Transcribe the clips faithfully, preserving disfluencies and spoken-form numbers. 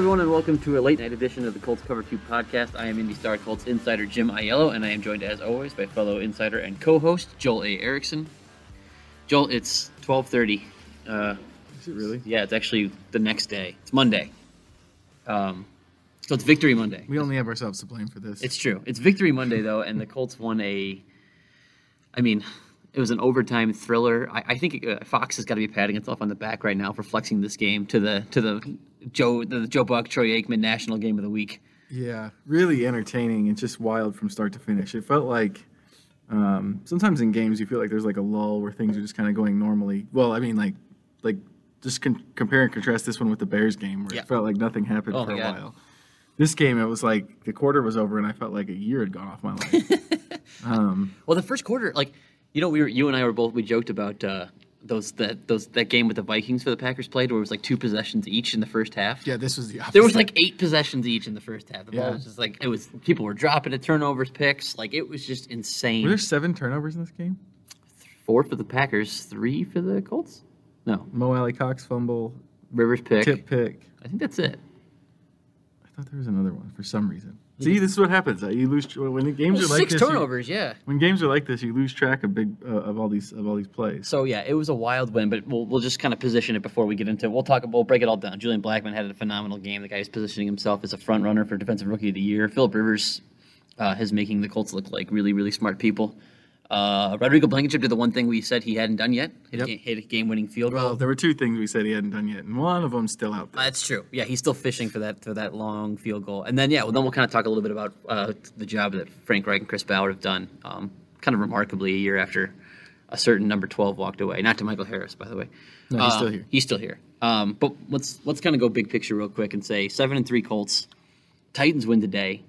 everyone, and welcome to a late-night edition of the Colts Cover two podcast. I am IndyStar Colts insider Jim Aiello, and I am joined, as always, by fellow insider and co-host Joel A. Erickson. Joel, it's twelve thirty. Uh, Is it really? Yeah, it's actually the next day. It's Monday. Um, so it's Victory Monday. We only have ourselves to blame for this. It's true. It's Victory Monday, though, and the Colts won a... I mean... It was an overtime thriller. I, I think uh, Fox has got to be patting itself on the back right now for flexing this game to the to the Joe the Joe Buck Troy Aikman National Game of the Week. Yeah, really entertaining and just wild from start to finish. It felt like um, sometimes in games you feel like there's like a lull where things are just kind of going normally. Well, I mean, like like just con- compare and contrast this one with the Bears game where yeah. it felt like nothing happened oh for a God. while. This game, it was like the quarter was over and I felt like a year had gone off my life. um, well, the first quarter, like. You know, we were you and I were both we joked about uh, those that those that game with the Vikings for the Packers played where it was like two possessions each in the first half. Yeah, this was the opposite. There was like eight possessions each in the first half. The yeah. ball was just like it was people were dropping it, turnovers, picks, like it was just insane. Were there seven turnovers in this game? Four for the Packers, three for the Colts. No, Mo Alley Cox fumble, Rivers pick, tip pick. I think that's it. I thought there was another one for some reason. See, this is what happens. You lose when the games well, are like six this. Six turnovers, you, yeah. When games are like this, you lose track of big uh, of all these of all these plays. So yeah, it was a wild win, but we'll we'll just kind of position it before we get into. We'll talk. We'll break it all down. Julian Blackmon had a phenomenal game. The guy is positioning himself as a front runner for Defensive Rookie of the Year. Philip Rivers uh, is making the Colts look like really really smart people. Uh, Rodrigo Blankenship did the one thing we said he hadn't done yet. Hit, Yep. a, hit a game-winning field goal. Well, there were two things we said he hadn't done yet, and one of them's still out there. That's true. Yeah, he's still fishing for that for that long field goal. And then yeah, well, then we'll kind of talk a little bit about uh, the job that Frank Reich and Chris Ballard have done, um, kind of remarkably a year after a certain number twelve walked away. Not to Michael Harris, by the way. No, he's Uh, still here. He's still here. Um, but let's let's kind of go big picture real quick and say seven and three Colts. Titans win today,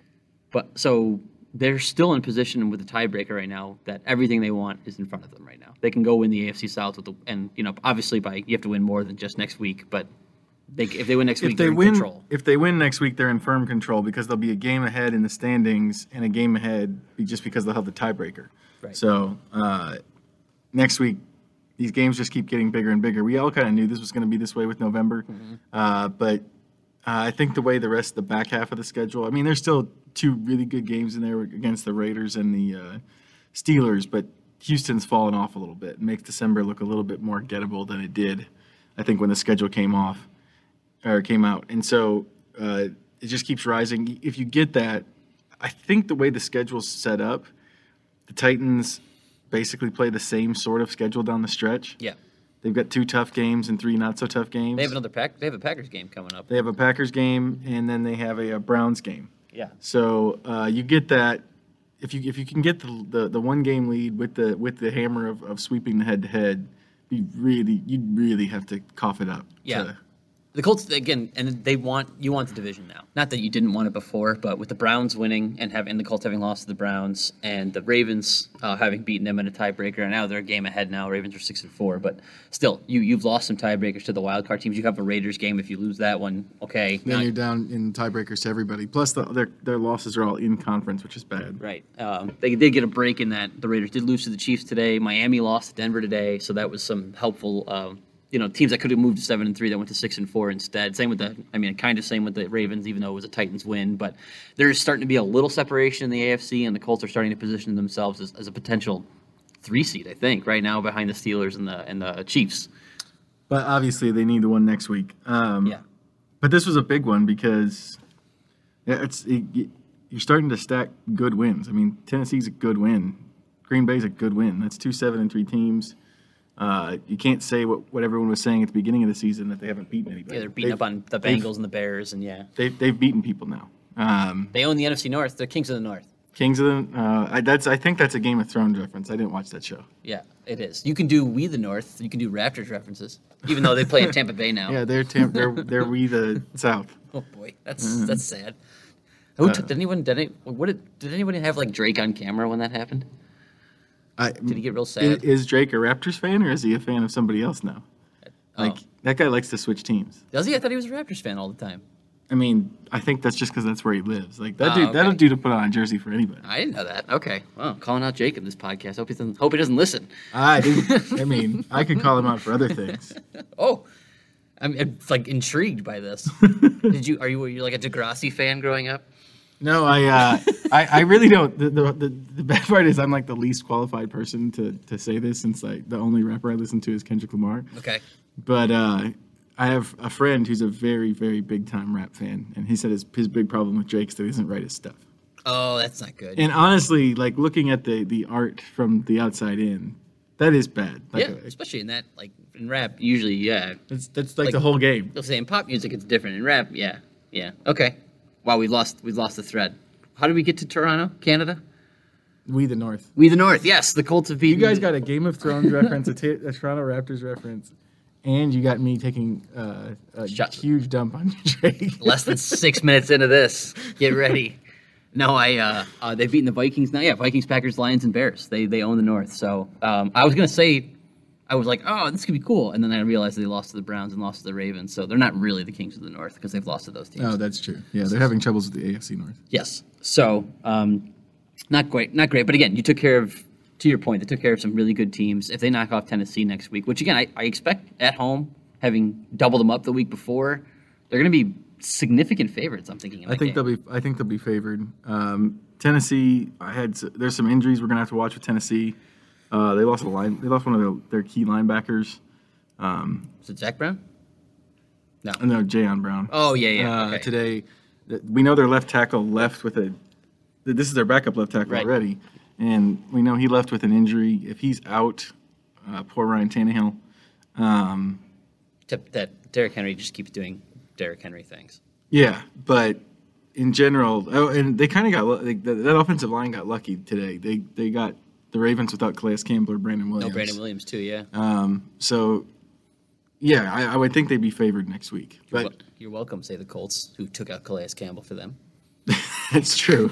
but so. They're still in position with the tiebreaker right now that everything they want is in front of them right now. They can go win the A F C South with the and you know obviously by you have to win more than just next week, but they, if they win next If week, they they're in win, control. if they win next week, they're in firm control because they'll be a game ahead in the standings and a game ahead just because they'll have the tiebreaker. Right. So uh, next week, these games just keep getting bigger and bigger. We all kind of knew this was going to be this way with November, mm-hmm. uh, but uh, I think the way the rest of the back half of the schedule, I mean, there's still two really good games in there against the Raiders and the uh, Steelers, but Houston's fallen off a little bit. It makes December look a little bit more gettable than it did, I think, when the schedule came off or came out. And so uh, it just keeps rising. If you get that, I think the way the schedule's set up, the Titans basically play the same sort of schedule down the stretch. Yeah. They've got two tough games and three not so tough games. They have another pack. They have a Packers game coming up. They have a Packers game and then they have a, a Browns game. Yeah. So uh, you get that if you if you can get the the, the one game lead with the with the hammer of, of sweeping the head to head, you really you really have to cough it up. Yeah. To, The Colts again, and they want you want the division now. Not that you didn't want it before, but with the Browns winning and having the Colts having lost to the Browns and the Ravens uh, having beaten them in a tiebreaker, and now they're a game ahead now. Ravens are six and four, but still, you you've lost some tiebreakers to the wild card teams. You have a Raiders game. If you lose that one, okay, then now, you're down in tiebreakers to everybody. Plus, the, their their losses are all in conference, which is bad. right. Um, they did get a break in that. The Raiders did lose to the Chiefs today. Miami lost to Denver today, so that was some helpful. Um, You know, teams that could have moved to seven and three that went to six and four instead. Same with the, I mean, kind of same with the Ravens, even though it was a Titans win. But there's starting to be a little separation in the A F C, and the Colts are starting to position themselves as, as a potential three seed. I think right now behind the Steelers and the and the Chiefs. But obviously, they need the one next week. Um, Yeah. But this was a big one because yeah, it's it, you're starting to stack good wins. I mean, Tennessee's a good win. Green Bay's a good win. That's two seven and three teams. Uh, you can't say what, what everyone was saying at the beginning of the season that they haven't beaten anybody. Yeah, they're beating they've, up on the Bengals and the Bears, and yeah, they've they've beaten people now. Um, they own the N F C North. They're kings of the North. Kings of the uh, I, that's I think that's a Game of Thrones reference. I didn't watch that show. Yeah, it is. You can do We the North. You can do Raptors references, even though they play in Tampa Bay now. Yeah, they're tam- they're they're we the South. Oh boy, that's Mm-hmm. that's sad. Who Uh, took, did anyone did any, what did, did anybody have like Drake on camera when that happened? I, Did he get real is, sad? is Drake a Raptors fan or is he a fan of somebody else now? Like Oh. that guy likes to switch teams. Does he? I thought he was a Raptors fan all the time. I mean, I think that's just because that's where he lives. Like that Oh, dude, okay. that'll do to put on a jersey for anybody. I didn't know that. Okay. Well, calling out Jacob this podcast. Hope he doesn't. Hope he doesn't listen. I didn't. I mean, I could call him out for other things. Oh, I'm, I'm like intrigued by this. Did you? Are you? Were you like a Degrassi fan growing up? No, I, uh, I, I really don't. The, the the the bad part is I'm like the least qualified person to, to say this, since like the only rapper I listen to is Kendrick Lamar. Okay. But uh, I have a friend who's a very very big time rap fan, and he said his his big problem with Drake is that he doesn't write his stuff. Oh, that's not good. And honestly, like looking at the the art from the outside in, that is bad. Like, yeah, especially in that like in rap. Usually, yeah. That's that's like, Like- the whole game. They'll say in pop music it's different. In rap, yeah, yeah. Okay. Wow, we lost we lost the thread. How did we get to Toronto, Canada? We the North. We the North. Yes, the Colts have You beaten. guys got a Game of Thrones reference, a, t- a Toronto Raptors reference, and you got me taking uh, a Shots. huge dump on Drake. less than six minutes into this. Get ready. No, I uh, uh, they've beaten the Vikings now. Yeah, Vikings, Packers, Lions, and Bears. They they own the North. So um, I was gonna say, I was like, oh, this could be cool, and then I realized they lost to the Browns and lost to the Ravens. So they're not really the Kings of the North because they've lost to those teams. Oh, that's true. Yeah, they're having troubles with the A F C North. Yes. So, um, not great, not great. But again, you took care of, to your point, they took care of some really good teams. If they knock off Tennessee next week, which again, I, I expect at home, having doubled them up the week before, they're going to be significant favorites. I'm thinking. In I that think game. they'll be. I think they'll be favored. Um, Tennessee. I had. s- There's some injuries we're gonna have to watch with Tennessee. Uh, they lost a line. They lost one of their, their key linebackers. Is it Zach Brown? No. I know Jayon Brown. Oh yeah, yeah. uh, okay. Today. Th- We know their left tackle left with a. th- This is their backup left tackle Right. already, and we know he left with an injury. If he's out, uh, poor Ryan Tannehill. Um, Except that Derrick Henry just keeps doing Derrick Henry things. yeah, but in general, oh, and they kind of got lu- they, that, that offensive line got lucky today. They they got the Ravens without Calais Campbell or Brandon No, Williams. Brandon Williams too. Yeah. Um, so, yeah, I, I would think they'd be favored next week. You're, But wel- you're welcome, say the Colts, who took out Calais Campbell for them. it's true.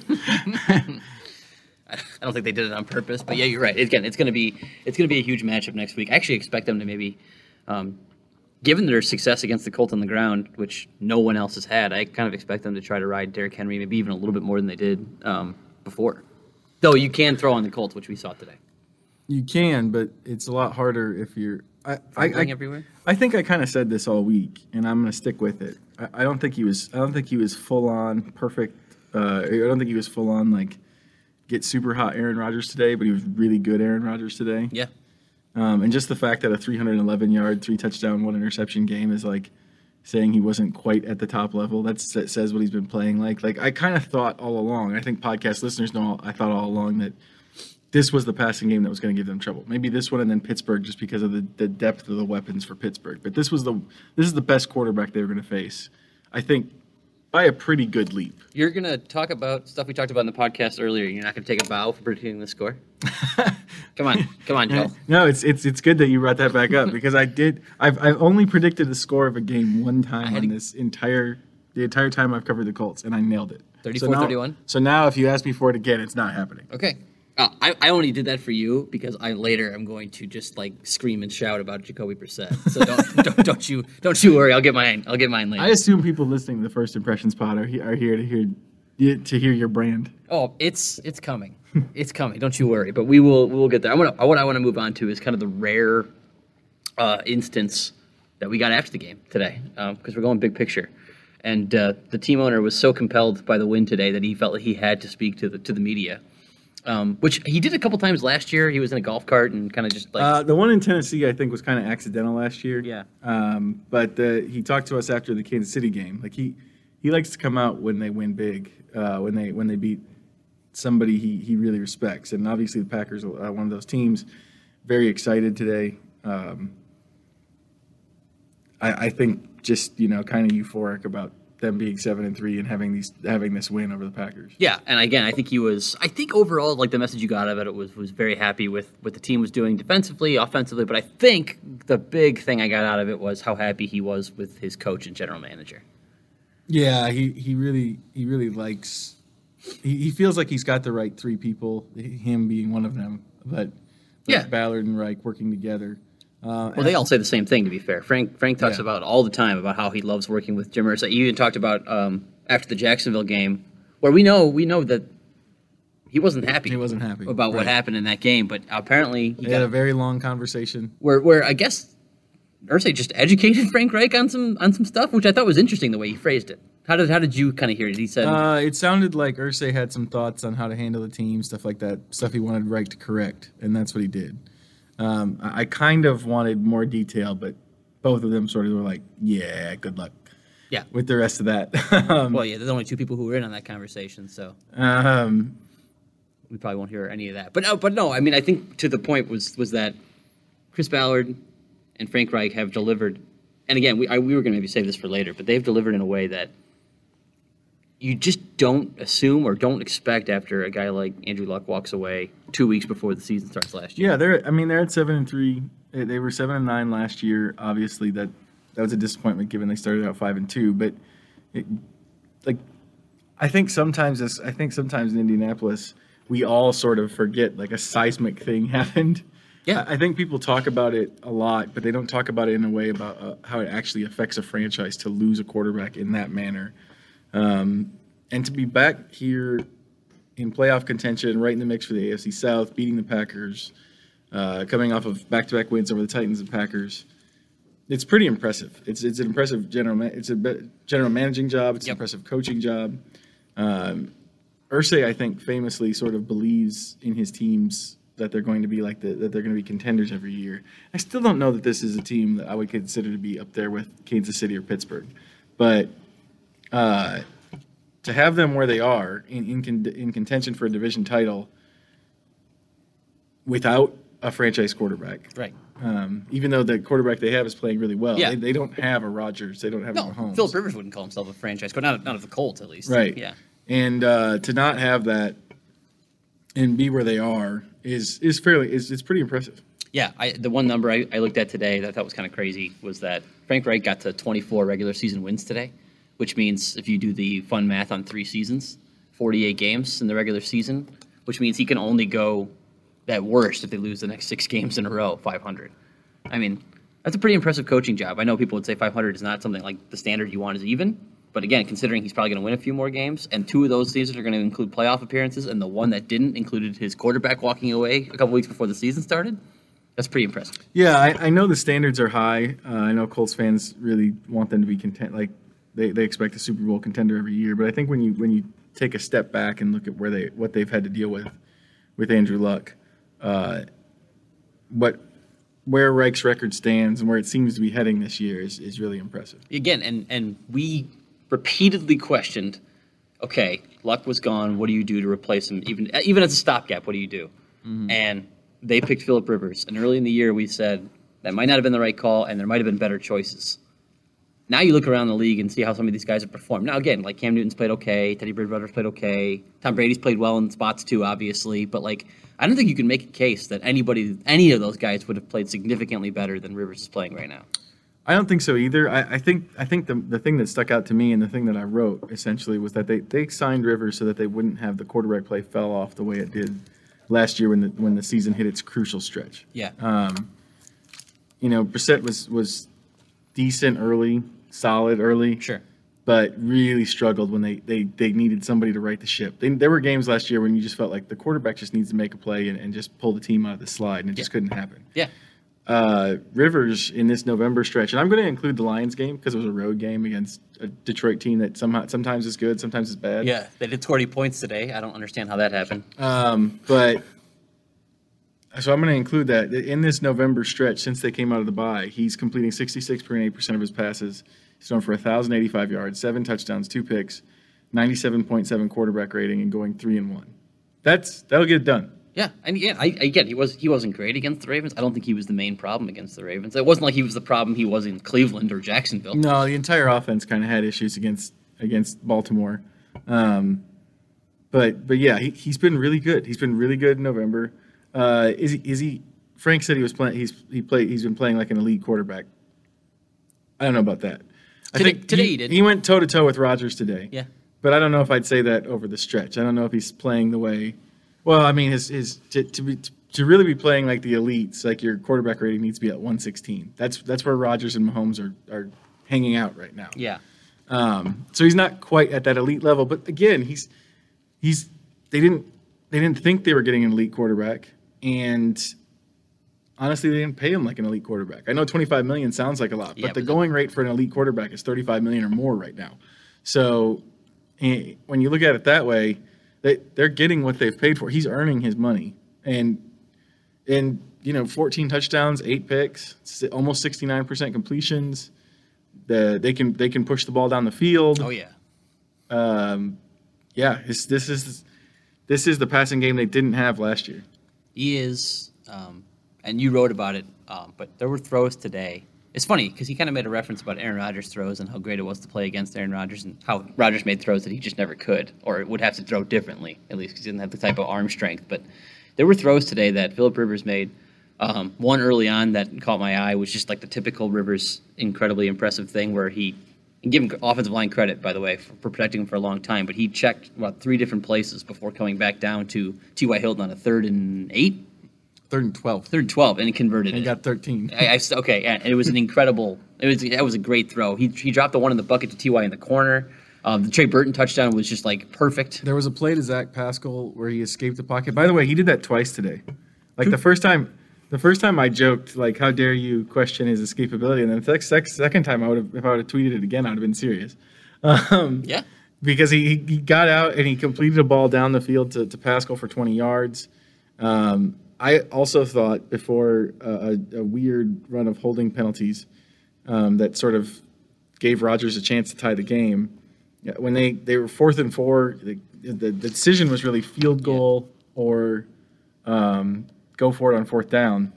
I don't think they did it on purpose, but yeah, you're right. Again, it's gonna be it's gonna be a huge matchup next week. I actually expect them to maybe, um, given their success against the Colts on the ground, which no one else has had, I kind of expect them to try to ride Derrick Henry maybe even a little bit more than they did um, before. Though you can throw on the Colts, which we saw today. You can, but it's a lot harder if you're. I, I, Fumbling I, everywhere. I think I kind of said this all week, and I'm going to stick with it. I, I don't think he was. I don't think he was full on perfect. Uh, I don't think he was full on like get super hot Aaron Rodgers today, but he was really good Aaron Rodgers today. Yeah. Um, and just the fact that a three hundred eleven yard, three touchdown, one interception game is like saying he wasn't quite at the top level. That's, that says what he's been playing like. Like I kind of thought all along. I think podcast listeners know. I thought all along that this was the passing game that was going to give them trouble. Maybe this one and then Pittsburgh, just because of the, the depth of the weapons for Pittsburgh. But this was the this is the best quarterback they were going to face. I think by a pretty good leap. You're gonna talk about stuff we talked about in the podcast earlier. You're not gonna take a bow for predicting the score. Come on, come on, Joe. No, it's it's it's good that you brought that back up because I did. I've I've only predicted the score of a game one time had on to- this entire the entire time I've covered the Colts, and I nailed it. thirty-four so now, thirty-one? So now, if you ask me for it again, it's not happening. Okay. Uh, I, I only did that for you because I later am going to just like scream and shout about Jacoby Brissett. So don't don't, don't you don't you worry. I'll get mine. I'll get mine later. I assume people listening to the First Impressions pod are, he- are here to hear to hear your brand. Oh, it's it's coming. It's coming. Don't you worry. But we will we will get there. I want to what I want to move on to is kind of the rare uh, instance that we got after the game today because we're going big picture. And uh, the team owner was so compelled by the win today that he felt like he had to speak to the to the media, um, which he did a couple times last year. He was in a golf cart and kind of just like Uh, the one in Tennessee, I think, was kind of accidental last year. Yeah. Um, but uh, he talked to us after the Kansas City game. Like he, he likes to come out when they win big, uh, when they when they beat somebody he, he really respects. And obviously the Packers are one of those teams. Very excited today. Um, I, I think just you know kind of euphoric about them being seven and three and having these having this win over the Packers. Yeah, and again, I think he was. I think overall, like the message you got out of it was was very happy with what the team was doing defensively, offensively. But I think the big thing I got out of it was how happy he was with his coach and general manager. Yeah, he, he really he really likes. He, he feels like he's got the right three people. Him being one of them, but, but Yeah. Ballard and Reich working together. Uh, Well, they all say the same thing. To be fair, Frank Frank talks Yeah. about all the time about how he loves working with Jim Irsay. He even talked about um, after the Jacksonville game, where we know we know that he wasn't happy. He wasn't happy. about what Right. happened in that game, but apparently he They got had a very long conversation. where where I guess Irsay just educated Frank Reich on some on some stuff, which I thought was interesting the way he phrased it. How did how did you kind of hear it? He said uh, it sounded like Irsay had some thoughts on how to handle the team, stuff like that, stuff he wanted Reich to correct, and that's what he did. Um, I, I kind of wanted more detail, but both of them sort of were like, "Yeah, good luck." Yeah. With the rest of that. um, well, yeah, there's only two people who were in on that conversation, so um, we probably won't hear any of that. But no, but no, I mean, I think to the point was was that Chris Ballard and Frank Reich have delivered, and again, we I, we were going to maybe save this for later, but they've delivered in a way that you just don't assume or don't expect after a guy like Andrew Luck walks away two weeks before the season starts last year. Yeah, they're. I mean, they're at seven and three. They, they were seven and nine last year. Obviously, that that was a disappointment given they started out five and two. But it, like, I think sometimes this. I think sometimes in Indianapolis, we all sort of forget like a seismic thing happened. Yeah, I think people talk about it a lot, but they don't talk about it in a way about uh, how it actually affects a franchise to lose a quarterback in that manner. Um, and to be back here in playoff contention, right in the mix for the A F C South, beating the Packers, uh, coming off of back-to-back wins over the Titans and Packers, it's pretty impressive. It's it's an impressive general ma- it's a be- general managing job. It's yep. an impressive coaching job. Um, Irsay, I think, famously sort of believes in his teams that they're going to be like the, that they're going to be contenders every year. I still don't know that this is a team that I would consider to be up there with Kansas City or Pittsburgh, but uh, to have them where they are in in, con- in contention for a division title without a franchise quarterback, right? Um, even though the quarterback they have is playing really well, yeah. they, they don't have a Rodgers, they don't have no, a Mahomes. Philip Rivers wouldn't call himself a franchise, but not not of the Colts at least, right? Yeah, and uh, to not have that and be where they are is is fairly is it's pretty impressive. Yeah, I, the one number I, I looked at today that I thought was kind of crazy was that Frank Reich got to twenty-four regular season wins today, which means if you do the fun math on three seasons, forty-eight games in the regular season, which means he can only go at worst if they lose the next six games in a row, five hundred. I mean, that's a pretty impressive coaching job. I know people would say five hundred is not something like the standard you want is even, but again, considering he's probably going to win a few more games, and two of those seasons are going to include playoff appearances, and the one that didn't included his quarterback walking away a couple weeks before the season started, that's pretty impressive. Yeah, I, I know the standards are high. Uh, I know Colts fans really want them to be content, like they, they expect a Super Bowl contender every year. But I think when you when you take a step back and look at where they what they've had to deal with with Andrew Luck, uh, what where Reich's record stands and where it seems to be heading this year is, is really impressive. Again, and and we repeatedly questioned, okay, Luck was gone. What do you do to replace him? Even even as a stopgap, what do you do? Mm-hmm. And they picked Philip Rivers. And early in the year, we said that might not have been the right call, and there might have been better choices. Now you look around the league and see how some of these guys have performed. Now, again, like Cam Newton's played okay. Teddy Bridgewater's played okay. Tom Brady's played well in spots too, obviously. But, like, I don't think you can make a case that anybody, any of those guys would have played significantly better than Rivers is playing right now. I don't think so either. I, I think I think the the thing that stuck out to me and the thing that I wrote essentially was that they, they signed Rivers so that they wouldn't have the quarterback play fell off the way it did last year when the when the season hit its crucial stretch. Yeah. Um, you know, Brissett was was decent early, solid early. Sure. But really struggled when they, they, they needed somebody to right the ship. They, there were games last year when you just felt like the quarterback just needs to make a play and, and just pull the team out of the slide, and it yeah. just couldn't happen. Yeah. Uh, Rivers in this November stretch, and I'm going to include the Lions game because it was a road game against a Detroit team that somehow sometimes is good, sometimes is bad. Yeah, they did twenty points today. I don't understand how that happened. Um, but so I'm going to include that in this November stretch since they came out of the bye. He's completing sixty-six point eight percent of his passes. He's thrown for one thousand eighty-five yards, seven touchdowns, two picks, ninety-seven point seven quarterback rating, and going three and one. That's that'll get it done. Yeah, and yeah, I, again, he was he wasn't great against the Ravens. I don't think he was the main problem against the Ravens. It wasn't like he was the problem he was in Cleveland or Jacksonville. No, the entire offense kind of had issues against against Baltimore. Um, but but yeah, he he's been really good. He's been really good in November. Uh, is he is he? Frank said he was playing. He's he played. He's been playing like an elite quarterback. I don't know about that. I today, think today he, he did. He went toe to toe with Rodgers today. Yeah, but I don't know if I'd say that over the stretch. I don't know if he's playing the way. Well, I mean, his his to to, be, to really be playing like the elites, like your quarterback rating needs to be at one sixteen. That's that's where Rodgers and Mahomes are are hanging out right now. Yeah. Um, so he's not quite at that elite level, but again, he's he's they didn't they didn't think they were getting an elite quarterback, and honestly, they didn't pay him like an elite quarterback. I know twenty-five million dollars sounds like a lot, Yeah, but the but- going rate for an elite quarterback is thirty-five million dollars or more right now. So eh, when you look at it that way, they, they're getting what they've paid for. He's earning his money. And, and you know, fourteen touchdowns, eight picks, si- almost sixty-nine percent completions. The, they can they can push the ball down the field. Oh yeah. Um, yeah, it's, this is this is the passing game they didn't have last year. He is, um, and you wrote about it, um, but there were throws today. It's funny because he kind of made a reference about Aaron Rodgers' throws and how great it was to play against Aaron Rodgers and how Rodgers made throws that he just never could or would have to throw differently, at least because he didn't have the type of arm strength. But there were throws today that Phillip Rivers made. Um, one early on that caught my eye was just like the typical Rivers incredibly impressive thing where he, and give him offensive line credit, by the way, for, for protecting him for a long time, but he checked about three different places before coming back down to T Y. Hilton on a third and eight, Third and twelve. third and twelve, and he converted And it. he got thirteen. I, I, okay, yeah, it was an incredible. It was that was a great throw. He he dropped the one in the bucket to T Y in the corner. Um, the Trey Burton touchdown was just like perfect. There was a play to Zach Pascal where he escaped the pocket. By the way, he did that twice today. Like the first time, the first time I joked, like, "How dare you question his escapability?" And then the sec- second time, I would have, if I would have tweeted it again, I'd have been serious. Um, Yeah, because he, he got out and he completed a ball down the field to, to Pascal for twenty yards. Um, I also thought before uh, a, a weird run of holding penalties um, that sort of gave Rodgers a chance to tie the game. Yeah, when they, they were fourth and four, the, the, the decision was really field goal or um, go for it on fourth down.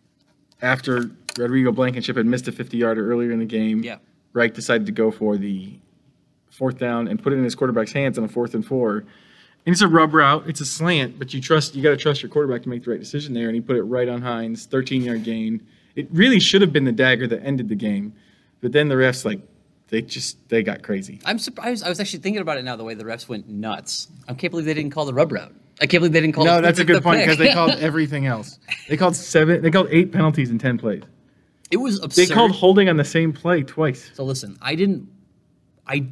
After Rodrigo Blankenship had missed a fifty-yarder earlier in the game, yeah. Reich decided to go for the fourth down and put it in his quarterback's hands on a fourth and four. And it's a rub route, it's a slant, but you trust you got to trust your quarterback to make the right decision there. And he put it right on Hines, thirteen-yard gain. It really should have been the dagger that ended the game, but then the refs like they just they got crazy. I'm surprised. I was actually thinking about it now. The way the refs went nuts. I can't believe they didn't call the rub route. I can't believe they didn't call. No, the, that's the, a good the point pick. because they called everything else. They called seven. They called eight penalties in ten plays. It was absurd. They called holding on the same play twice. So listen, I didn't. I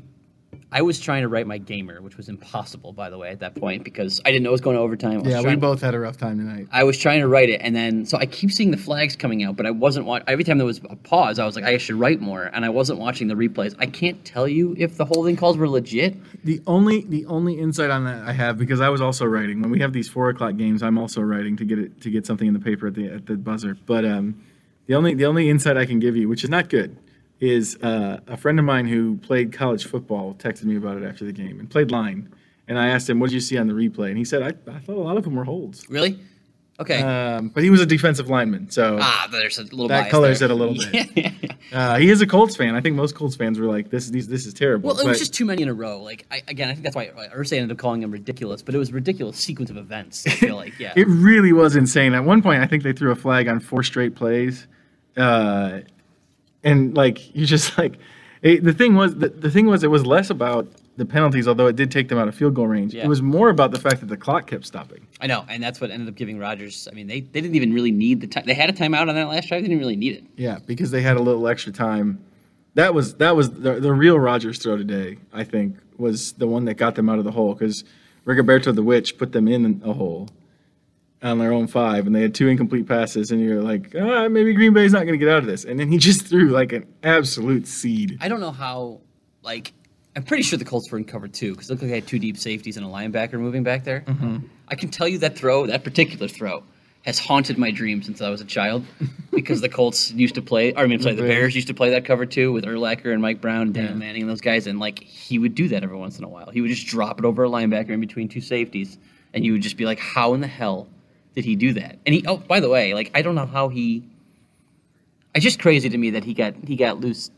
I was trying to write my gamer, which was impossible, by the way, at that point because I didn't know it was going to overtime. I was Yeah, we trying- both had a rough time tonight. I was trying to write it, and then so I keep seeing the flags coming out, but I wasn't watching. Every time there was a pause, I was like, I should write more, and I wasn't watching the replays. I can't tell you if the holding calls were legit. The only the only insight on that I have because I was also writing when we have these four o'clock games. I'm also writing to get it to get something in the paper at the at the buzzer. But um, the only the only insight I can give you, which is not good, is uh, a friend of mine who played college football texted me about it after the game and played line. And I asked him, "What did you see on the replay?" And he said, "I, I thought a lot of them were holds." Really? Okay. Um, but he was a defensive lineman, so ah, there's a little that bias colors there. it a little bit. Uh, he is a Colts fan. I think most Colts fans were like, "This, these, this is terrible." Well, it was But- just too many in a row. Like I, again, I think that's why Ursay ended up calling him ridiculous. But it was a ridiculous sequence of events. I feel like, yeah. It really was insane. At one point, I think they threw a flag on four straight plays, uh, and like you just like it, the thing was the, the thing was it was less about the penalties, although it did take them out of field goal range. Yeah. It was more about the fact that the clock kept stopping. I know, and that's what ended up giving Rodgers. I mean, they, they didn't even really need the time. They had a timeout on that last drive. They didn't really need it. Yeah, because they had a little extra time. That was that was the, the real Rodgers throw today. I think was the one that got them out of the hole because Rigoberto the Witch put them in a hole on their own five, and they had two incomplete passes, and you're like, ah, maybe Green Bay's not going to get out of this. And then he just threw like an absolute seed. I don't know how, like, I'm pretty sure the Colts were in cover two because it looked like they had two deep safeties and a linebacker moving back there. Mm-hmm. I can tell you that throw, that particular throw, has haunted my dreams since I was a child because the Colts used to play, or I mean, sorry, the Bears used to play that cover two with Urlacher and Mike Brown and Dan Yeah. Manning and those guys, and like he would do that every once in a while. He would just drop it over a linebacker in between two safeties, and you would just be like, how in the hell did he do that? And he, oh, by the way, like I don't know how he. It's just crazy to me that he got he got loose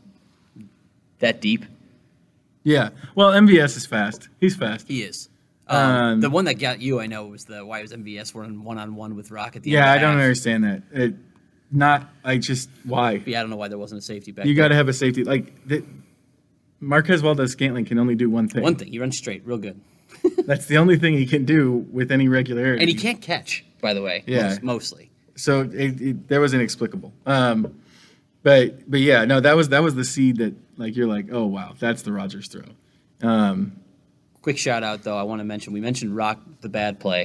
that deep. Yeah. Well, M V S is fast. He's fast. He is. Um, Um, the one that got you, I know, was the why was M V S running one on one with Rock at the Yeah, I end. of the don't half. understand that. It, not, I just, why? Yeah, I don't know why there wasn't a safety back. You there. got to have a safety. Like, the, Marquez Valdez-Scantling can only do one thing. One thing, he runs straight, real good, That's the only thing he can do with any regularity. and he can't catch. By the way, Yeah. most, mostly. So it, it, that was inexplicable. Um, but but yeah, no, that was that was the seed that like you're like, oh wow, that's the Rodgers throw. Um, Quick shout out though, I want to mention we mentioned Rock the bad play.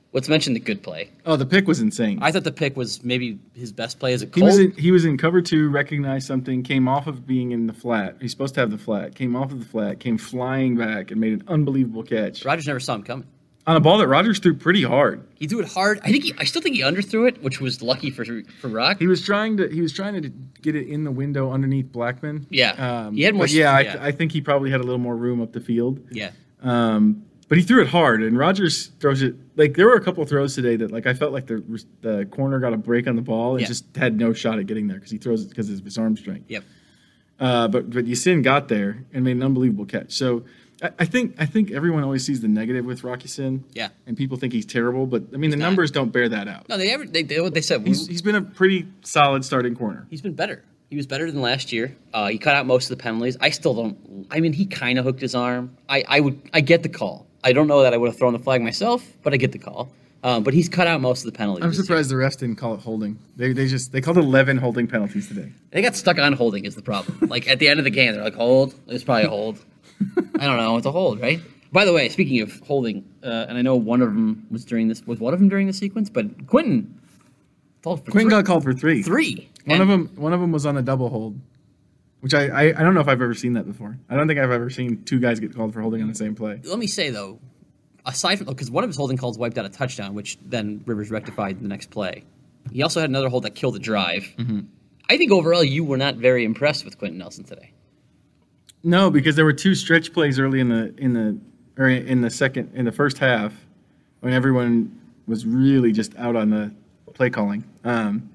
Let's mention the good play. Oh, the pick was insane. I thought the pick was maybe his best play as a He Colt. was in, he was in cover two, recognized something, came off of being in the flat. He's supposed to have the flat. Came off of the flat, came flying back, and made an unbelievable catch Rodgers never saw him coming. on a ball that Rodgers threw pretty hard. He threw it hard. I think he, I still think he underthrew it, which was lucky for for Rock. He was trying to he was trying to get it in the window underneath Blackman. Yeah. um, He had more but yeah, s- I, yeah. I think he probably had a little more room up the field. Yeah. Um, but he threw it hard, and Rodgers throws it like there were a couple of throws today that like I felt like the the corner got a break on the ball and Yeah. just had no shot at getting there because he throws it because of his arm strength. Yep. Uh, but but Yasin got there and made an unbelievable catch. So I, I think I think everyone always sees the negative with Rocky Sin. Yeah. And people think he's terrible, but I mean the not. numbers don't bear that out. No, they ever they, they what they said. He's he's been a pretty solid starting corner. He's been better. He was better than last year. Uh, he cut out most of the penalties. I still don't. I mean, he kind of hooked his arm. I, I would. I get the call. I don't know that I would have thrown the flag myself, but I get the call. Um, but he's cut out most of the penalties. I'm this year. surprised the refs didn't call it holding. They they just they called eleven holding penalties today. They got stuck on holding is the problem. Like at the end of the game, they're like, hold. It's probably a hold. I don't know. It's a hold, right? By the way, speaking of holding, uh, and I know one of them was during this. Was one of them during the sequence? But Quentin. called for Quentin three. got called for three. Three. One And- of them one of them was on a double hold, which I, I I don't know if I've ever seen that before. I don't think I've ever seen two guys get called for holding on the same play. Let me say though, aside from because one of his holding calls wiped out a touchdown, which then Rivers rectified the next play. He also had another hold that killed the drive. Mm-hmm. I think overall you were not very impressed with Quentin Nelson today. No, because there were two stretch plays early in the in the or in the second in the first half when everyone was really just out on the play calling. Um,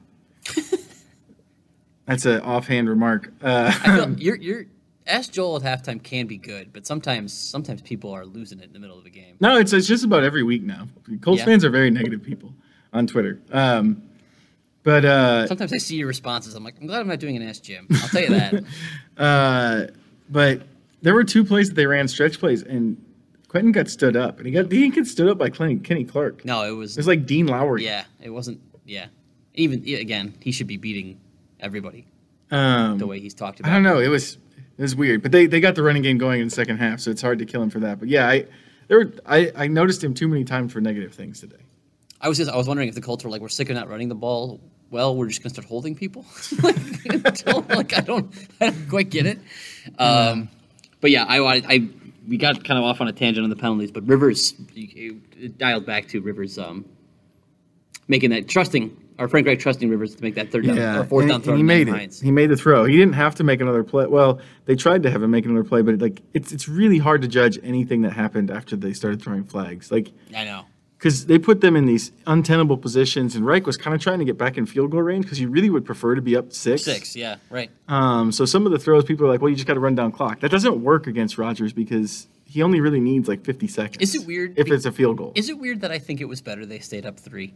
that's an offhand remark. Uh, I feel you're you're Ask Joel at halftime can be good, but sometimes sometimes people are losing it in the middle of a game. no, it's it's just about every week now. Colts Yeah. fans are very negative people on Twitter. Um, but uh, Sometimes I see your responses. I'm like, I'm glad I'm not doing an Ask Jim. I'll tell you that. uh, but there were two plays that they ran stretch plays, and Quentin got stood up, and he got he didn't get stood up by Kenny, Kenny Clark. No, it was It was like Dean Lowry. yeah, it wasn't yeah. Even yeah, again, he should be beating everybody Um, the way he's talked about. I don't know. It was it was weird, but they, they got the running game going in the second half, so it's hard to kill him for that. But yeah, I there were I, I noticed him too many times for negative things today. I was just, I was wondering if the Colts were like, we're sick of not running the ball. Well, we're just gonna start holding people. like, until, like I don't I don't quite get it. Um, but yeah, I wanted I we got kind of off on a tangent on the penalties, but Rivers it, it dialed back to Rivers um, making that trusting or Frank Reich trusting Rivers to make that third down or fourth and, down and throw. he to made Nyheim it. Hines. He made the throw. He didn't have to make another play. Well, they tried to have him make another play, but like it's it's really hard to judge anything that happened after they started throwing flags. Like I know. because they put them in these untenable positions, and Reich was kind of trying to get back in field goal range because he really would prefer to be up six. Six, yeah, right. Um, so some of the throws, people are like, well, you just got to run down clock. That doesn't work against Rodgers because he only really needs like fifty seconds. Is it weird if be- it's a field goal? Is it weird that I think it was better they stayed up three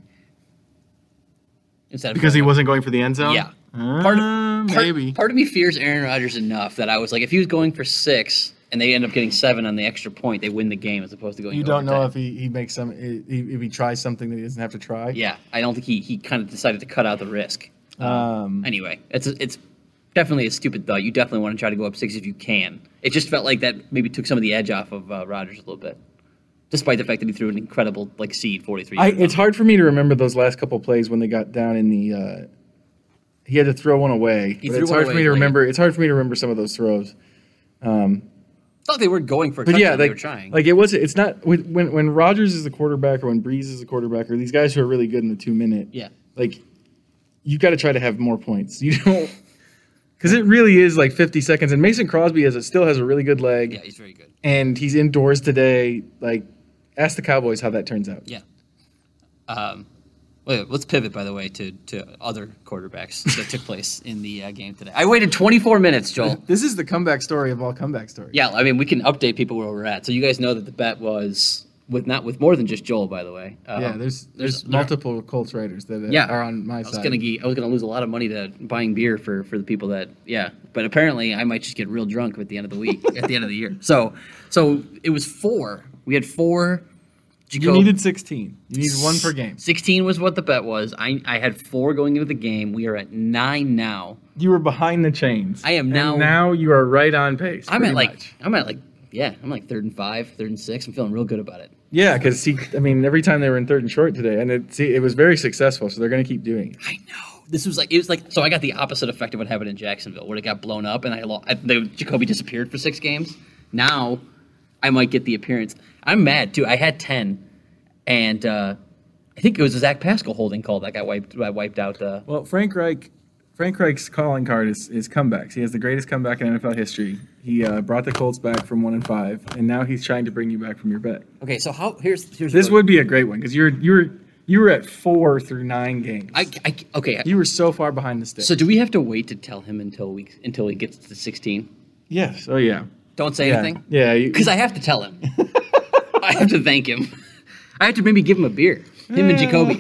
instead of Because he going up- wasn't going for the end zone? Yeah. Uh, Part of, part, maybe. part of me fears Aaron Rodgers enough that I was like, if he was going for six and they end up getting seven on the extra point, they win the game as opposed to going. You to don't know overtime. if he, he makes some if he tries something that he doesn't have to try. Yeah, I don't think he he kind of decided to cut out the risk. Um, Anyway, it's it's definitely a stupid thought. You definitely want to try to go up six if you can. It just felt like that maybe took some of the edge off of uh, Rodgers a little bit, despite the fact that he threw an incredible like seed forty-three. I, it's hard for me to remember those last couple plays when they got down in the. Uh, he had to throw one away. He but threw it's one hard for away me to late. remember. It's hard for me to remember some of those throws. Um, I thought they were going for a But touchdown. yeah, they like, were trying. like it was. It's not with- when when Rodgers is the quarterback or when Breeze is the quarterback or these guys who are really good in the two minute. yeah. Like, you got to try to have more points. You don't, because it really is like fifty seconds. And Mason Crosby has a, still has a really good leg, Yeah, he's very good. and he's indoors today. Like, ask the Cowboys how that turns out. Yeah. Um, wait, let's pivot, by the way, to, to other quarterbacks that took place in the uh, game today. I waited twenty-four minutes, Joel. This is the comeback story of all comeback stories. Yeah, I mean, we can update people where we're at. So you guys know that the bet was with not with more than just Joel, by the way. Um, yeah. There's there's, there- multiple Colts writers that uh, Yeah. are on my I was side. gonna ge- I was gonna lose a lot of money to buying beer for, for the people that yeah, but apparently I might just get real drunk at the end of the week at the end of the year. So so it was four. We had four. You Jacob- needed sixteen. You needed one per game. sixteen was what the bet was. I I had four going into the game. We are at nine now. You were behind the chains. I am And now- now you are right on pace. I'm pretty at like much. I'm at like yeah, I'm like third and five, third and six. I'm feeling real good about it. Yeah, because he, I mean, every time they were in third and short today, and it, see, it was very successful, so they're going to keep doing it. I know. This was like, it was like, so I got the opposite effect of what happened in Jacksonville, where it got blown up and I lost, I, the, Jacoby disappeared for six games. Now, I might get the appearance. I'm mad, too. I had ten, and uh, I think it was a Zach Pascal holding call that got wiped, that wiped out. Uh, Well, Frank Reich, Frank Reich's calling card is, is comebacks. He has the greatest comeback in N F L history. He uh, brought the Colts back from one and five, and now he's trying to bring you back from your bet. okay, so how, here's, here's This what- would be a great one because you're you're you were at four through nine games. I, I, okay, you were so far behind the stick. so do we have to wait to tell him until we, until he gets to sixteen? yes. Oh yeah. Don't say Yeah. anything? Yeah. you- Because I have to tell him. I have to thank him. I have to maybe give him a beer. Him and Jacoby.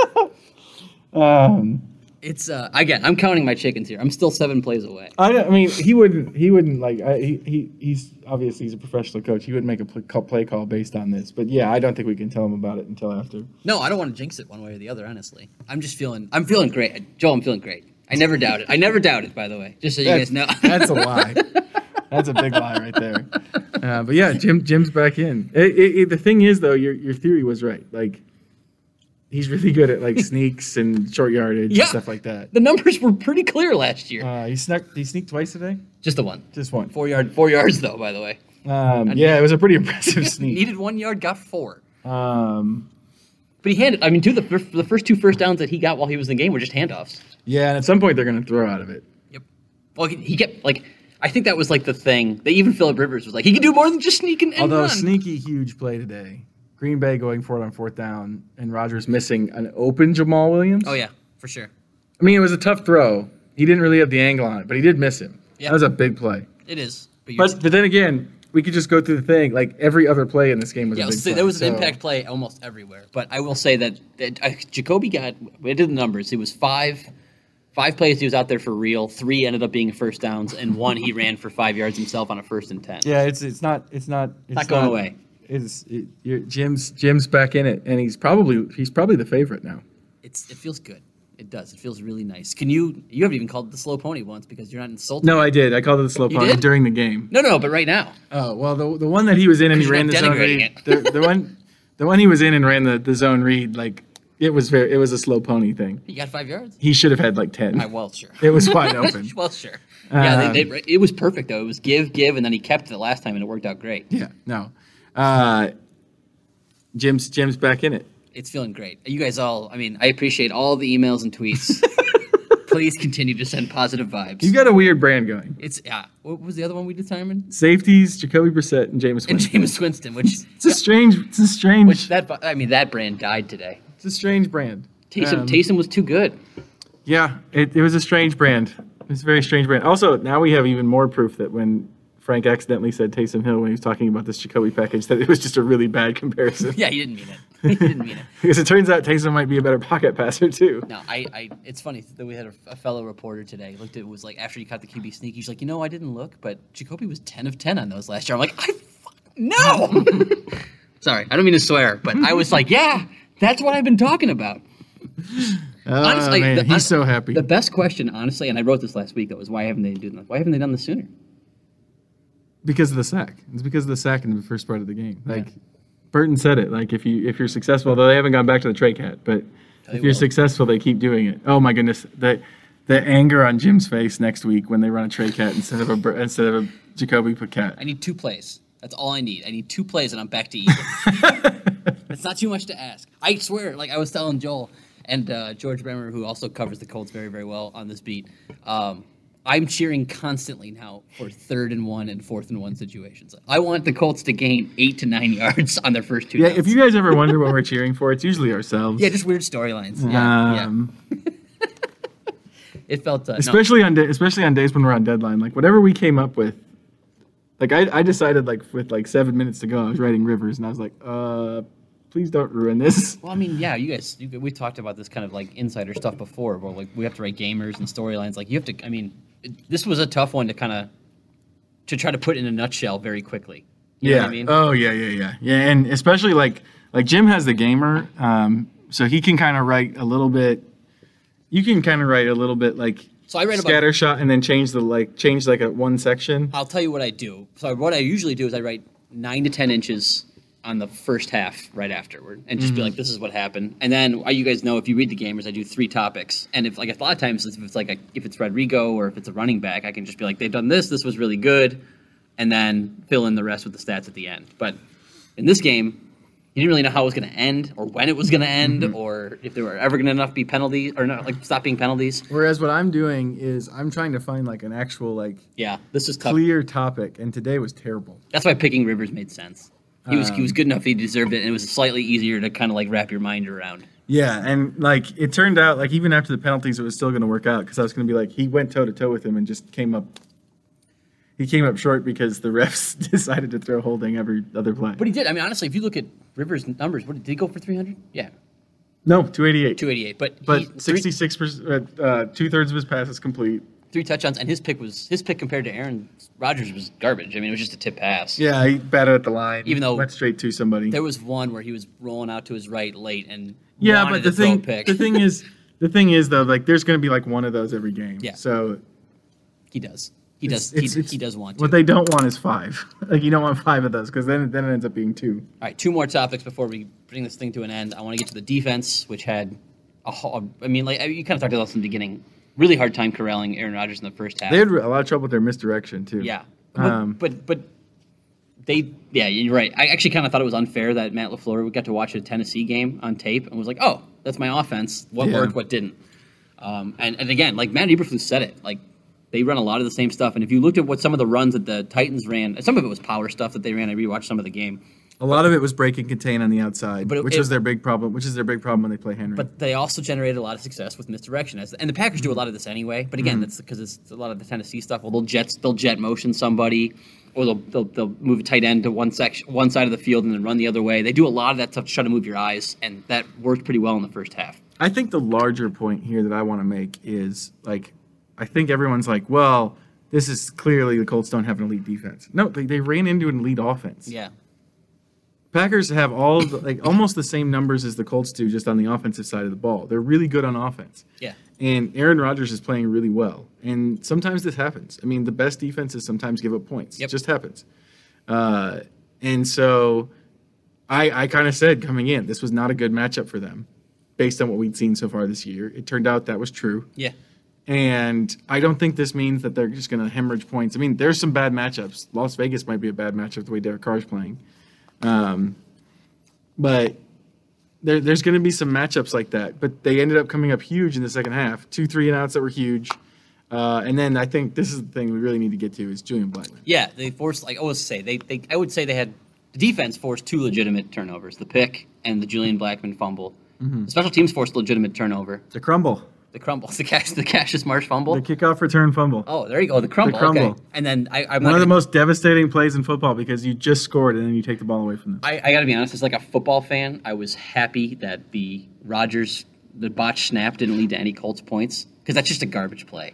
Um. It's uh again. I'm counting my chickens here. I'm still seven plays away. I, don't- I mean, he wouldn't. He wouldn't like. I, he, he he's obviously he's a professional coach. He wouldn't make a play call, play call based on this. But yeah, I don't think we can tell him about it until after. No, I don't want to jinx it one way or the other. Honestly, I'm just feeling. I'm feeling great, Joel. I'm feeling great. I never doubted. I never doubted. By the way, just so you That's- guys know. That's a lie. That's a big lie right there. Uh, but yeah, Jim Jim's back in. It, it, it- the thing is, though, your your theory was right. Like, he's really good at like sneaks and short yardage Yeah. and stuff like that. The numbers were pretty clear last year. Uh, he snuck. Did he sneak twice today? just the one. Just one. Four yard. Four yards though. By the way, Um, yeah, it was a pretty impressive sneak. needed one yard, got four. Um, But he handed. I mean, two the fir- the first two first downs that he got while he was in the game were just handoffs. yeah, and at some point they're going to throw out of it. Yep. Well, he, he kept like. I think that was like the thing. That even Phillip Rivers was like, he can do more than just sneak and, and Although run. sneaky huge play today. Green Bay going for it on fourth down, and Rodgers missing an open Jamal Williams. Oh yeah, for sure. I mean, it was a tough throw. He didn't really have the angle on it, but he did miss him. Yeah. That was a big play. It is. But, you're, But but then again, we could just go through the thing. Like every other play in this game was yeah, a big so play. there was an So- impact play almost everywhere. But I will say that, that uh, Jacoby got. We did the numbers. It was five. Five plays he was out there for real. Three ended up being first downs, and one he ran for five yards himself on a first and ten. Yeah, it's it's not it's not it's Not going away. It's it, you're, Jim's Jim's back in it, and he's probably he's probably the favorite now. It's it feels good. It does. It feels really nice. Can you? You haven't even called it the slow pony once because you're not insulting. No, I did. I called it the slow You pony did? during the game. No, no, no. But right now, Oh well, the the one that he was in and he You're ran the not zone denigrating read. it. The, the one the one he was in and ran the, the zone read like it was very it was a slow pony thing. you got five yards. He should have had like ten. I well, sure. It was wide open. well, sure. Yeah, Um, they, they, it was perfect though. It was give, give, and then he kept it the last time, and it worked out great. Yeah, no. Uh, Jim's Jim's back in it. It's feeling great. You guys all, I mean, I appreciate all the emails and tweets. Please continue to send positive vibes. He's got a weird brand going. It's yeah. What was the other one we determined? Safeties, Jacoby Brissett, and Jameis And Winston. Jameis Winston, which It's a strange. It's a strange. which that I mean that brand died today. it's a strange brand. Taysom Um, Taysom was too good. Yeah, it, it was a strange brand. It was a very strange brand. Also, now we have even more proof that when Frank accidentally said Taysom Hill when he was talking about this Jacoby package, that it was just a really bad comparison. Yeah, he didn't mean it. He didn't mean it. Because it turns out Taysom might be a better pocket passer too. No, I, I it's funny that we had a, a fellow reporter today looked at it was like after he caught the Q B sneak, he's like, you know, I didn't look, but Jacoby was ten of ten on those last year. I'm like, I fuck, no. Sorry, I don't mean to swear, but I was like, yeah, that's what I've been talking about. Oh Honestly, man, the- he's so happy. The best question, honestly, and I wrote this last week though, is why haven't they done this? Why haven't they done this sooner? Because of the sack. It's because of the sack in the first part of the game. Like Burton said it. Like if you if you're successful, though they haven't gone back to the Trey Cat, but They if you're will. successful, they keep doing it. Oh my goodness, the the anger on Jim's face next week when they run a Trey Cat instead of a Bur- instead of a Jacoby Cat. I need two plays. That's all I need. I need two plays and I'm back to even. It's not too much to ask. I swear, like I was telling Joel and uh, George Bremer, who also covers the Colts very, very well on this beat, um, I'm cheering constantly now for third and one and fourth and one situations. I want the Colts to gain eight to nine yards on their first two Yeah, downs. if you guys ever wonder what we're cheering for, it's usually ourselves. Yeah, just weird storylines. Yeah, um, yeah. It felt uh, no. especially on da- especially on days when we're on deadline. Like whatever we came up with. Like I, I decided like with like seven minutes to go, I was writing Rivers, and I was like, uh, please don't ruin this. Well, I mean, yeah, you guys, you, we talked about this kind of like insider stuff before, where like we have to write gamers and storylines. Like you have to, I mean, it, this was a tough one to kind of to try to put in a nutshell very quickly. You yeah. know what I mean? Oh yeah, yeah, yeah, yeah. And especially like like Jim has the gamer, um, so he can kind of write a little bit. You can kind of write a little bit like So I read about. scatter shot, and then change the like change like a one section. I'll tell you what I do. So what I usually do is I write nine to ten inches on the first half right afterward and just mm-hmm. be like, this is what happened. And then uh, you guys know, if you read the gamers, I do three topics. And if like a lot of times if it's like a, if it's Rodrigo or if it's a running back, I can just be like, they've done this, this was really good, and then fill in the rest with the stats at the end. But in this game, you didn't really know how it was going to end or when it was going to end mm-hmm. or if there were ever going to enough be penalties or not, like stop being penalties. Whereas what I'm doing is I'm trying to find like an actual like yeah, this is tough. Clear topic, and today was terrible. That's why picking Rivers made sense. He was um, he was good enough. He deserved it, and it was slightly easier to kind of like wrap your mind around. Yeah, and like it turned out like even after the penalties, it was still going to work out because I was going to be like he went toe to toe with him and just came up. He came up short because the refs decided to throw holding every other play. But he did. I mean, honestly, if you look at Rivers' numbers, what, did he go for three hundred? Yeah. No, two eighty-eight. two eighty-eight. But but sixty-six percent, uh, two thirds of his passes complete. Three touchdowns, and his pick was his pick compared to Aaron Rodgers was garbage. I mean, it was just a tip pass. Yeah, he batted at the line. Even though went straight to somebody. There was one where he was rolling out to his right late and yeah, wanted but the to throw thing a pick. the thing is the thing is though, like there's going to be like one of those every game. Yeah. So he does. He does. It's, he, it's, he does want to. What they don't want is five. Like you don't want five of those because then then it ends up being two. All right, two more topics before we bring this thing to an end. I want to get to the defense, which had a. I mean, like you kind of talked about this in the beginning. Really hard time corralling Aaron Rodgers in the first half. They had a lot of trouble with their misdirection too. Yeah, but um, but, but they yeah you're right. I actually kind of thought it was unfair that Matt LaFleur got to watch a Tennessee game on tape and was like, oh, that's my offense. What yeah. worked, what didn't. Um, and and again, like Matt Eberflus said it, like they run a lot of the same stuff. And if you looked at what some of the runs that the Titans ran, some of it was power stuff that they ran. I rewatched some of the game. A lot of it was break and contain on the outside, but it, which it, was their big problem. Which is their big problem when they play Henry. But they also generated a lot of success with misdirection, as and the Packers do a lot of this anyway. But again, mm-hmm. that's because it's a lot of the Tennessee stuff. Well, they'll jet they'll jet motion somebody, or they'll they'll, they'll move a tight end to one section, one side of the field, and then run the other way. They do a lot of that stuff to try to move your eyes, and that worked pretty well in the first half. I think the larger point here that I want to make is like, I think everyone's like, well, this is clearly the Colts don't have an elite defense. No, they, they ran into an elite offense. Yeah. Packers have all the, like almost the same numbers as the Colts do, just on the offensive side of the ball. They're really good on offense. Yeah. And Aaron Rodgers is playing really well. And sometimes this happens. I mean, the best defenses sometimes give up points. Yep. It just happens. Uh, and so I, I kind of said coming in, this was not a good matchup for them based on what we'd seen so far this year. It turned out that was true. Yeah. And I don't think this means that they're just going to hemorrhage points. I mean, there's some bad matchups. Las Vegas might be a bad matchup the way Derek Carr's playing. Um, but there, there's going to be some matchups like that. But they ended up coming up huge in the second half. Two three and outs that were huge. Uh, and then I think this is the thing we really need to get to is Julian Blackmon. Yeah, they forced, like I always say, they, they I would say they had, the defense forced two legitimate turnovers, the pick and the Julian Blackmon fumble. Mm-hmm. The special teams forced a legitimate turnover. The crumble. The crumble. The Cash, the Cassius Marsh fumble. The kickoff return fumble. Oh, there you go. The crumble. The crumble. Okay. And then I, I'm one of gonna, the most devastating plays in football because you just scored and then you take the ball away from them. I, I got to be honest. As like a football fan, I was happy that the Rodgers, the botch snap didn't lead to any Colts points because that's just a garbage play.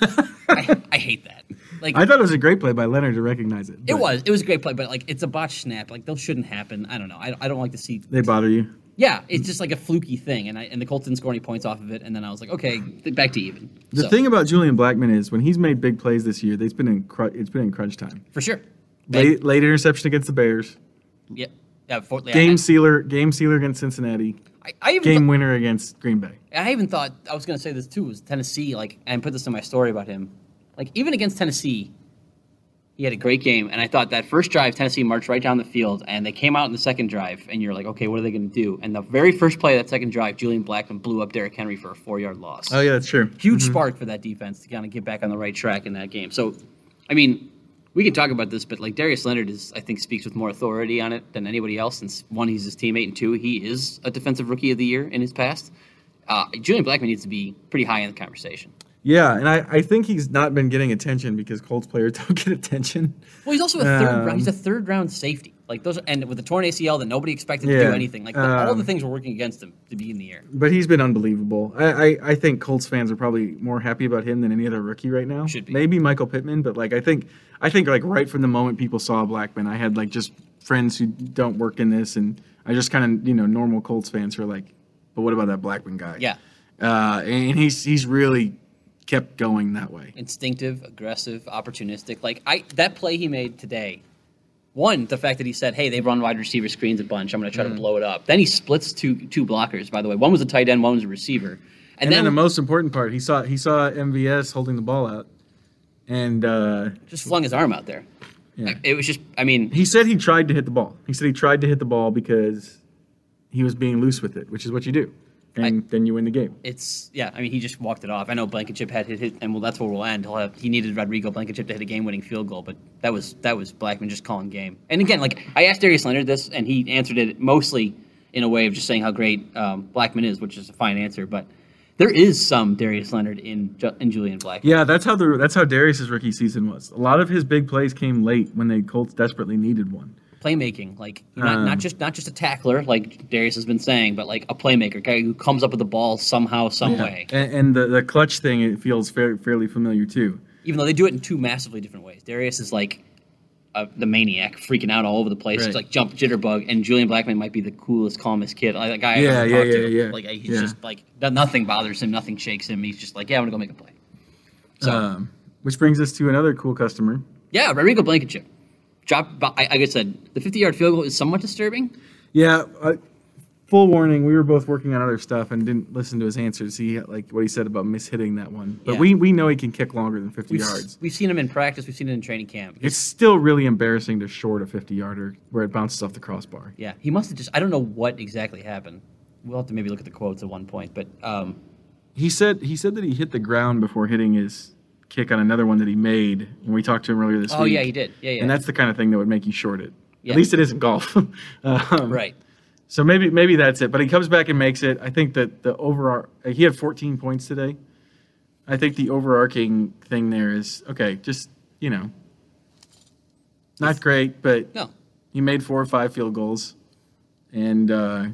I, I hate that. Like I thought it was a great play by Leonard to recognize it. It was. It was a great play, but like it's a botch snap. Like those shouldn't happen. I don't know. I, I don't like to see. They bother you. Yeah, it's just like a fluky thing, and I and the Colts didn't score any points off of it, and then I was like, okay, back to even. The so. thing about Julian Blackmon is when he's made big plays this year, it's been in cr- it's been in crunch time. For sure. Late, late interception against the Bears. Yeah. yeah, for, yeah game I, sealer, game sealer against Cincinnati. I, I even game th- winner against Green Bay. I even thought I was going to say this too. Was Tennessee like? And I put this in my story about him. Like even against Tennessee, he had a great game, and I thought that first drive, Tennessee marched right down the field, and they came out in the second drive, and you're like, okay, what are they going to do? And the very first play of that second drive, Julian Blackmon blew up Derrick Henry for a four-yard loss. Oh, yeah, that's true. Huge mm-hmm. spark for that defense to kind of get back on the right track in that game. So, I mean, we can talk about this, but like Darius Leonard is, I think, speaks with more authority on it than anybody else. Since one, he's his teammate, and two, he is a defensive rookie of the year in his past. Uh, Julian Blackmon needs to be pretty high in the conversation. Yeah, and I, I think he's not been getting attention because Colts players don't get attention. Well, he's also a third um, round. He's a third round safety. Like those, and with the torn A C L that nobody expected yeah, to do anything. Like um, all the things were working against him to be in the year. But he's been unbelievable. I, I, I think Colts fans are probably more happy about him than any other rookie right now. Should be. Maybe Michael Pittman, but like I think I think like right from the moment people saw Blackmon, I had like just friends who don't work in this, and I just kind of you know normal Colts fans who are like, but what about that Blackmon guy? Yeah. Uh, and he's he's really kept going that way. Instinctive, aggressive, opportunistic. Like I, that play he made today One, the fact that he said, hey, they run wide receiver screens a bunch. I'm going to try Mm. to blow it up. Then he splits two two blockers, by the way. One was a tight end, one was a receiver. And, And then, then the most important part, he saw he saw M V S holding the ball out, and uh, just flung his arm out there. yeah. It was just, I mean, he said he tried to hit the ball. He said he tried to hit the ball because he was being loose with it, which is what you do, and I- then you win the game. it's, yeah, I mean, he just walked it off. I know Blankenship had hit, hit and well, that's where we'll end. He'll have, he needed Rodrigo Blankenship to hit a game-winning field goal, but that was that was Blackman just calling game. And again, like, I asked Darius Leonard this, and he answered it mostly in a way of just saying how great um, Blackman is, which is a fine answer, but there is some Darius Leonard in Ju- in Julian Blackman. Yeah, that's how the that's how Darius's rookie season was. A lot of his big plays came late when the Colts desperately needed one. Playmaking, like not, Um, not just not just a tackler, like Darius has been saying, but like a playmaker, guy who comes up with the ball somehow, some Yeah. way. And, and the the clutch thing, it feels fair, fairly familiar too. Even though they do it in two massively different ways. Darius is like uh, the maniac, freaking out all over the place, Right. It's like jump jitterbug, and Julian Blackman might be the coolest, calmest kid. Like that guy I Yeah, ever yeah, talked yeah, to. yeah. Like he's Yeah. just like no- nothing bothers him, nothing shakes him. He's just like, yeah, I'm gonna go make a play. So Um, which brings us to another cool customer. yeah, Rodrigo Blankenship. Drop, I- like I said, the fifty-yard field goal is somewhat disturbing. Yeah, uh, full warning. We were both working on other stuff and didn't listen to his answer to see like what he said about mishitting that one. But Yeah. we we know he can kick longer than fifty We've, yards. we've seen him in practice. We've seen it in training camp. It's still really embarrassing to short a fifty yarder where it bounces off the crossbar. Yeah, he must have just. I don't know what exactly happened. We'll have to maybe look at the quotes at one point, but um, He said he said that he hit the ground before hitting his kick on another one that he made when we talked to him earlier this oh week. yeah, he did. Yeah, yeah. And that's the kind of thing that would make you short it. Yeah. At least it isn't golf. um, right. So maybe maybe that's it. But he comes back and makes it. I think that the over he had fourteen points today. I think the overarching thing there is okay. Just you know, not great, but No, he made four or five field goals, and uh,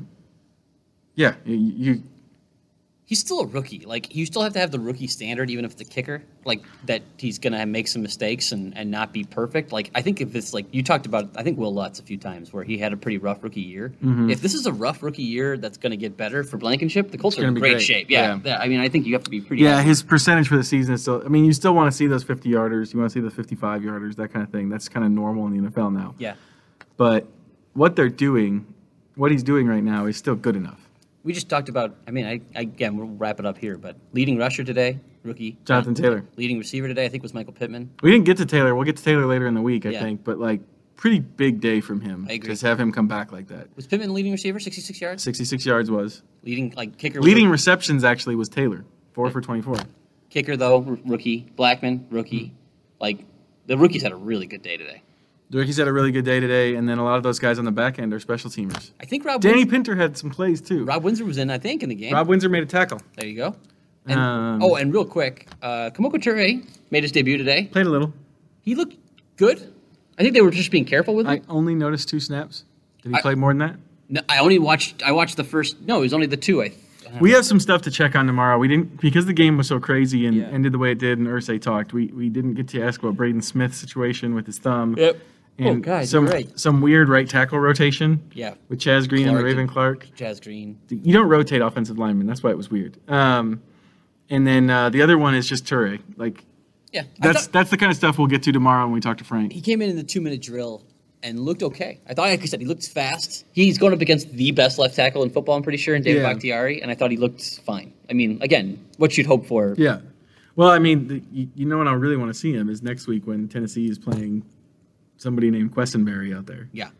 yeah, you, you he's still a rookie. Like you still have to have the rookie standard, even if it's a kicker. Like that he's gonna make some mistakes and, and not be perfect. Like I think if it's like you talked about, I think Will Lutz a few times where he had a pretty rough rookie year. Mm-hmm. If this is a rough rookie year that's gonna get better for Blankenship, the Colts are gonna in be great, great. shape. Yeah, Yeah. yeah. I mean, I think you have to be pretty. yeah happy. his percentage for the season is still. I mean, you still want to see those fifty yarders. You want to see the fifty-five yarders, that kind of thing. That's kind of normal in the N F L now. yeah. But what they're doing, what he's doing right now, is still good enough. We just talked about. I mean, I, I again we'll wrap it up here. But leading rusher today, rookie Jonathan Taylor. Leading receiver today, I think was Michael Pittman. We didn't get to Taylor. We'll get to Taylor later in the week, I Yeah. think. But like, pretty big day from him. I agree. Just have him come back like that. Was Pittman the leading receiver, sixty-six yards? sixty-six yards was. Leading like kicker. was Leading a- receptions actually was Taylor, four for twenty-four. kicker though, r- rookie. Blackman, rookie. Like the rookies had a really good day today. The rookies had a really good day today, and then a lot of those guys on the back end are special teamers. I think Rob Danny Windsor, Pinter had some plays too. Rob Windsor was in, I think, in the game. Rob Windsor made a tackle. There you go. And, Um, oh, and real quick, uh, Kamoko Toure made his debut today. Played a little. He looked good. I think they were just being careful with him. I only noticed two snaps. Did he I- play more than that? No, I only watched. I watched the first. No, it was only the two. I. We have some stuff to check on tomorrow. We didn't because the game was so crazy and Yeah. ended the way it did, and Ursay talked. We we didn't get to ask about Braden Smith's situation with his thumb. Yep. And Oh, God, some you're right. some weird right tackle rotation Yeah. with Chaz Green and Clark Raven and- Clark. Jazz Green. You don't rotate offensive linemen. That's why it was weird. Um, and then uh, the other one is just Toure. Like Yeah. I that's thought- that's the kind of stuff we'll get to tomorrow when we talk to Frank. he came in in the two-minute drill and looked okay. I thought, like I said, he looked fast. He's going up against the best left tackle in football, I'm pretty sure, in David Yeah. Bakhtiari, and I thought he looked fine. I mean, again, what you'd hope for. Yeah. Well, I mean, the, you, you know when I really want to see him is next week when Tennessee is playing somebody named Questenberry out there. Yeah.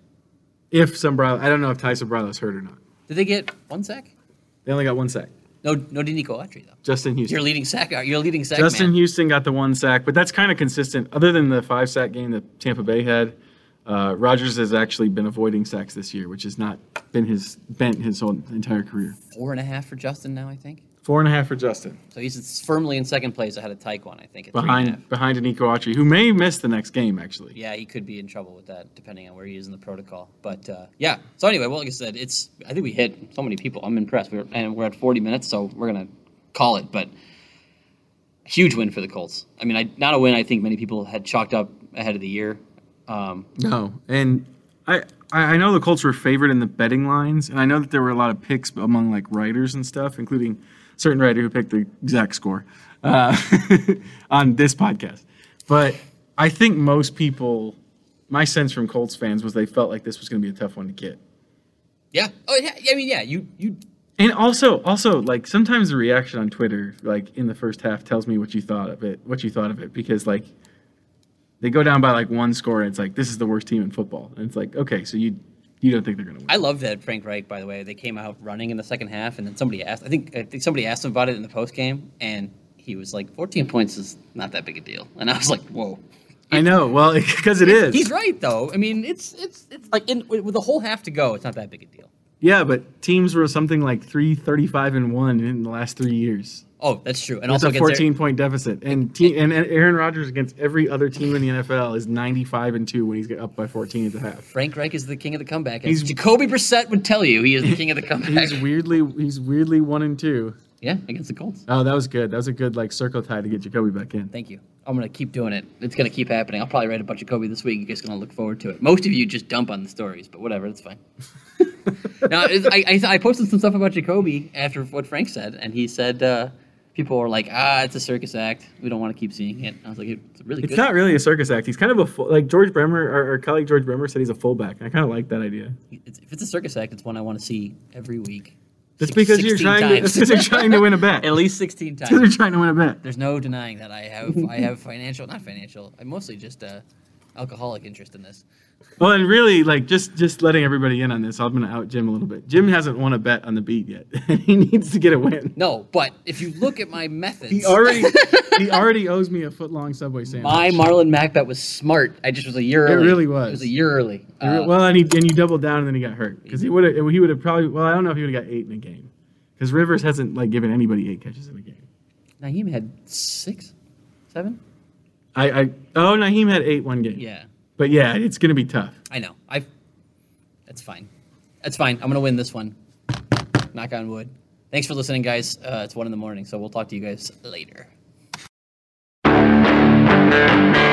If Sombrero, I don't know if Ty Sobralo's hurt or not. Did they get one sack? They only got one sack. No, no Denico Autry, though. Justin Houston. You're leading sack. You're leading sack Justin man. Houston got the one sack, but that's kind of consistent. Other than the five sack game that Tampa Bay had, uh, Rodgers has actually been avoiding sacks this year, which has not been his bent his whole entire career. Four and a half for Justin now, I think. Four and a half for Justin, So he's firmly in second place ahead of Taekwon, I think. At three and a half. behind behind Nico Autry, who may miss the next game actually. Yeah, he could be in trouble with that, depending on where he is in the protocol. But uh, yeah, so anyway, well, like I said, it's. I think we hit so many people. I'm impressed. We're and we're at forty minutes, so we're gonna call it. But huge win for the Colts. I mean, I, not a win I think many people had chalked up ahead of the year. Um, No, and I I know the Colts were favored in the betting lines, and I know that there were a lot of picks among like writers and stuff, including a certain writer who picked the exact score uh, on this podcast. But I think most people my sense from Colts fans was they felt like this was going to be a tough one to get. Yeah. Oh yeah. I mean, yeah. You you. And also, also, like sometimes the reaction on Twitter, like in the first half, tells me what you thought of it. What you thought of it, because like they go down by like one score, and it's like this is the worst team in football, and it's like okay, so you you don't think they're going to win? I love that Frank Reich. By the way, they came out running in the second half, and then somebody asked. I think I think somebody asked him about it in the post game, and he was like, fourteen points is not that big a deal," and I was like, "Whoa." I know. Well, because it is. He's right though. I mean, it's it's it's like in, with a whole half to go, it's not that big a deal. Yeah, but teams were something like three thirty-five and one in the last three years. Oh, that's true. And That's also a fourteen point deficit. And te- and Aaron Rodgers against every other team in the N F L is ninety-five and two when he's up by fourteen at the half. Frank Reich is the king of the comeback. As He's- Jacoby Brissett would tell you, he is the king of the comeback. He's weirdly he's weirdly one and two. Yeah, against the Colts. Oh, that was good. That was a good like circle tie to get Jacoby back in. Thank you. I'm gonna keep doing it. It's gonna keep happening. I'll probably write about Jacoby this week. You guys are gonna look forward to it. Most of you just dump on the stories, but whatever, it's fine. Now, it's- I, I I posted some stuff about Jacoby after what Frank said, and he said uh, people were like, "Ah, it's a circus act. We don't want to keep seeing it." I was like, "It's really It's good." not really a circus act. He's kind of a full, like George Bremer, our, our colleague George Bremer said he's a fullback. And I kind of like that idea. It's, if it's a circus act, it's one I want to see every week. That's Six- because you're sixteen trying. To, times. that's because you're trying to win a bet. At least sixteen Because you're times. trying to win a bet. There's no denying that I have I have financial, not financial. I'm mostly just uh, alcoholic interest in this. Well, and really, like just just letting everybody in on this, I'm going to out Jim a little bit. Jim hasn't won a bet on the beat yet, and he needs to get a win. No, but if you look at my methods, He already he already owes me a foot long Subway sandwich. my Marlon Mack bet was smart. I just was a year It early. really was. It was a year early. He re- Uh, well, and he and you doubled down, and then he got hurt because he would have he would have probably. Well, I don't know if he would have got eight in a game because Rivers hasn't like given anybody eight catches in a game. Naheem had six, seven. I, I oh Naheem had eight one game. Yeah, But yeah, it's going to be tough. I know. I. That's fine. That's fine. I'm gonna win this one. Knock on wood. Thanks for listening, guys. Uh, it's one in the morning, so we'll talk to you guys later.